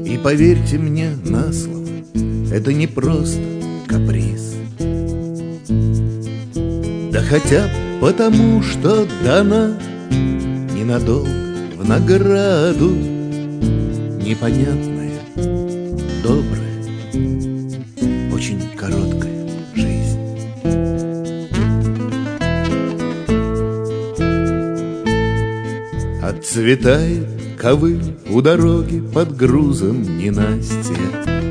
И поверьте мне на слово, это не просто каприз. Да хотя бы потому, что дана ненадолго в награду непонятная, добрая, очень короткая жизнь. Отцветает ковыль у дороги под грузом ненастья.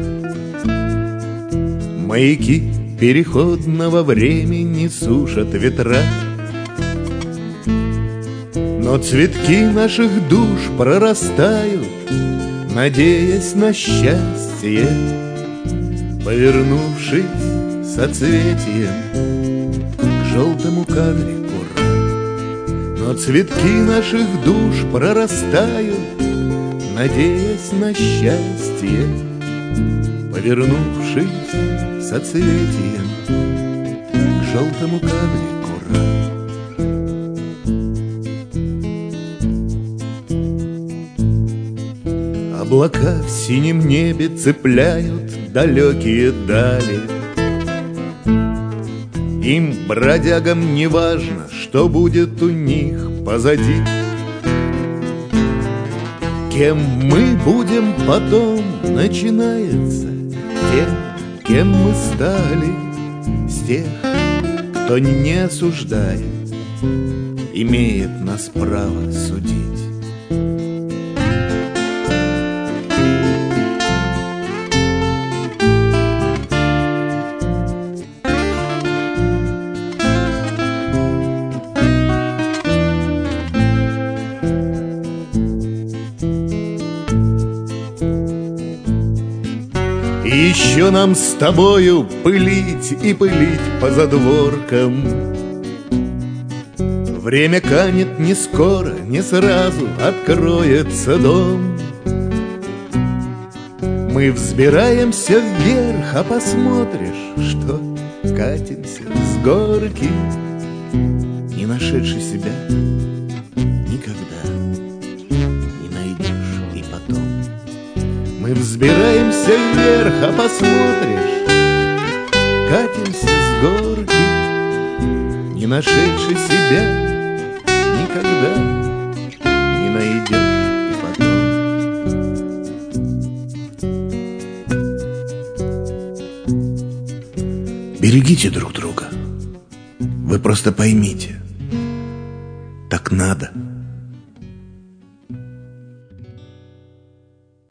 Маяки переходного времени сушат ветра. Но цветки наших душ прорастают, надеясь на счастье, повернувшись соцветием к желтому коврику. Но цветки наших душ прорастают, надеясь на счастье, повернувшись соцветием к желтому коврику. Облака в синем небе цепляют далекие дали. Им, бродягам, не важно, что будет у них позади. Кем мы будем потом, начинается тем, кем мы стали. С тех, кто не осуждает, имеет нас право судить. И еще нам с тобою пылить и пылить по задворкам. Время канет не скоро, не сразу откроется дом. Мы взбираемся вверх, а посмотришь, что катимся с горки, не нашедший себя никогда не найдешь и потом. Мы взбираемся вверх, а посмотришь, катимся с горки, не нашедший себя никогда не найдешь и потом. Берегите друг друга. Вы просто поймите, так надо.